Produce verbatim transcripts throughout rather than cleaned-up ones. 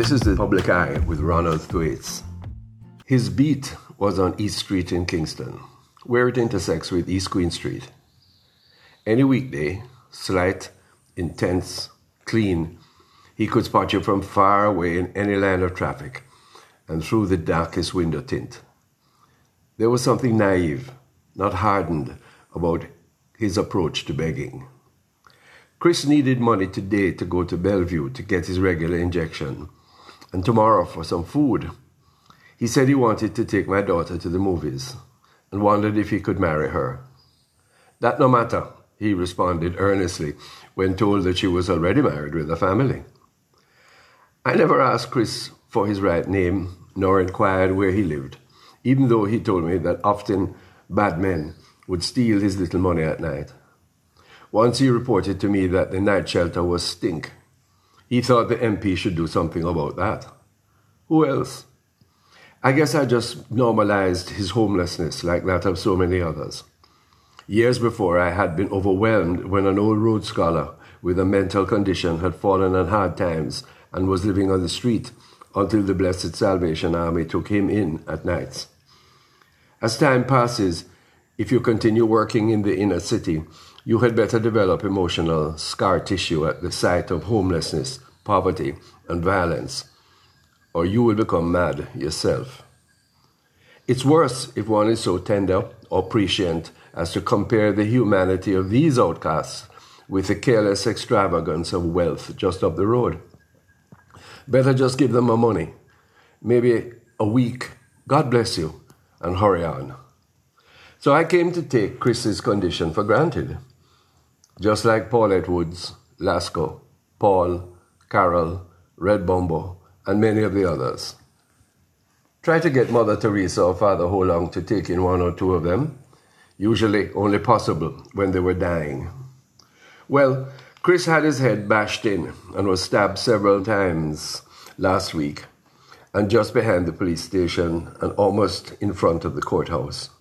This is the Public Eye with Ronald Thwaites. His beat was on East Street in Kingston, where it intersects with East Queen Street. Any weekday, slight, intense, clean, he could spot you from far away in any line of traffic and through the darkest window tint. There was something naive, not hardened, about his approach to begging. Chris needed money today to go to Bellevue to get his regular injection, and tomorrow for some food. He said he wanted to take my daughter to the movies and wondered if he could marry her. That no matter, he responded earnestly when told that she was already married with a family. I never asked Chris for his right name nor inquired where he lived, even though he told me that often bad men would steal his little money at night. Once he reported to me that the night shelter was stink. He thought the M P should do something about that. Who else? I guess I just normalized his homelessness like that of so many others. Years before, I had been overwhelmed when an old Rhodes Scholar with a mental condition had fallen on hard times and was living on the street until the Blessed Salvation Army took him in at nights. As time passes, if you continue working in the inner city, you had better develop emotional scar tissue at the sight of homelessness, poverty, and violence, or you will become mad yourself. It's worse if one is so tender or prescient as to compare the humanity of these outcasts with the careless extravagance of wealth just up the road. Better just give them my money, maybe a week, God bless you, and hurry on. So I came to take Chris's condition for granted. Just like Paulette Woods, Lasco, Paul, Carol, Red Bombo, and many of the others. Try to get Mother Teresa or Father Holong to take in one or two of them, usually only possible when they were dying. Well, Chris had his head bashed in and was stabbed several times last week, and just behind the police station and almost in front of the courthouse.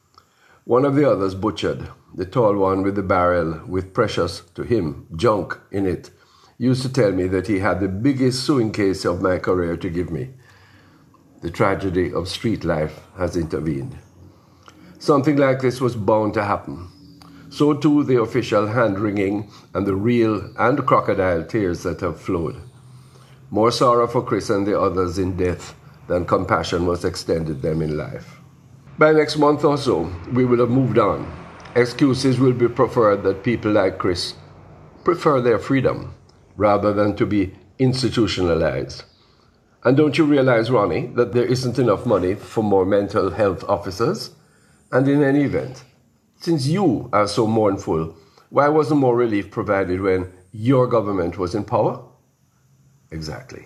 One of the others butchered, the tall one with the barrel with precious, to him, junk in it, used to tell me that he had the biggest suing case of my career to give me. The tragedy of street life has intervened. Something like this was bound to happen. So too the official hand-wringing and the real and crocodile tears that have flowed. More sorrow for Chris and the others in death than compassion was extended them in life. By next month or so, we will have moved on. Excuses will be preferred that people like Chris prefer their freedom rather than to be institutionalized. And don't you realize, Ronnie, that there isn't enough money for more mental health officers? And in any event, since you are so mournful, why wasn't more relief provided when your government was in power? Exactly.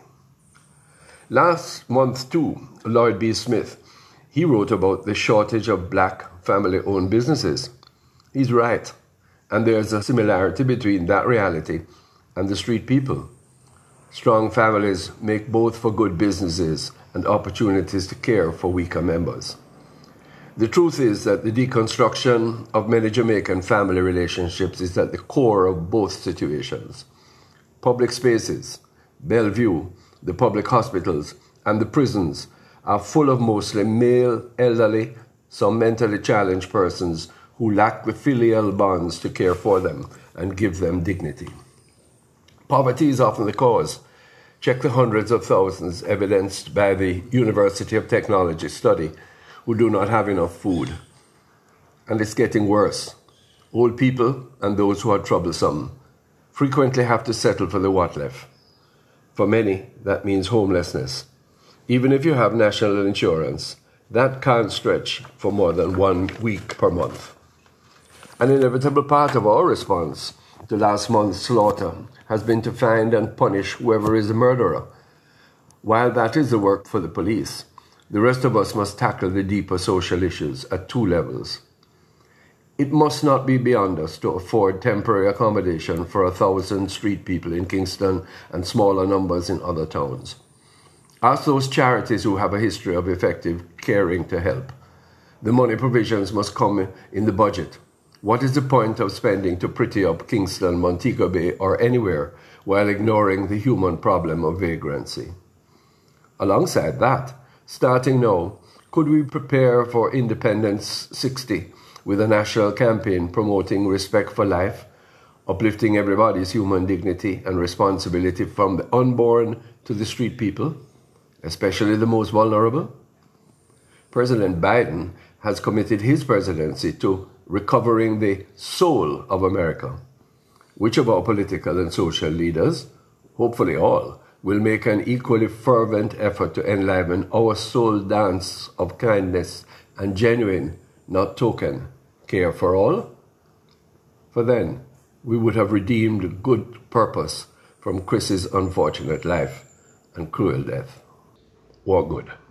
Last month, too, Lloyd B. Smith, he wrote about the shortage of black family-owned businesses. He's right, and there's a similarity between that reality and the street people. Strong families make both for good businesses and opportunities to care for weaker members. The truth is that the deconstruction of many Jamaican family relationships is at the core of both situations. Public spaces, Bellevue, the public hospitals, and the prisons are full of mostly male, elderly, some mentally challenged persons who lack the filial bonds to care for them and give them dignity. Poverty is often the cause. Check the hundreds of thousands evidenced by the University of Technology study who do not have enough food. And it's getting worse. Old people and those who are troublesome frequently have to settle for the what left. For many, that means homelessness. Even if you have national insurance, that can't stretch for more than one week per month. An inevitable part of our response to last month's slaughter has been to find and punish whoever is the murderer. While that is the work for the police, the rest of us must tackle the deeper social issues at two levels. It must not be beyond us to afford temporary accommodation for a thousand street people in Kingston and smaller numbers in other towns. Ask those charities who have a history of effective caring to help. The money provisions must come in the budget. What is the point of spending to pretty up Kingston, Montego Bay, or anywhere while ignoring the human problem of vagrancy? Alongside that, starting now, could we prepare for Independence sixty with a national campaign promoting respect for life, uplifting everybody's human dignity and responsibility from the unborn to the street people, especially the most vulnerable? President Biden has committed his presidency to recovering the soul of America. Which of our political and social leaders, hopefully all, will make an equally fervent effort to enliven our soul dance of kindness and genuine, not token, care for all? For then, we would have redeemed good purpose from Chris's unfortunate life and cruel death. War good.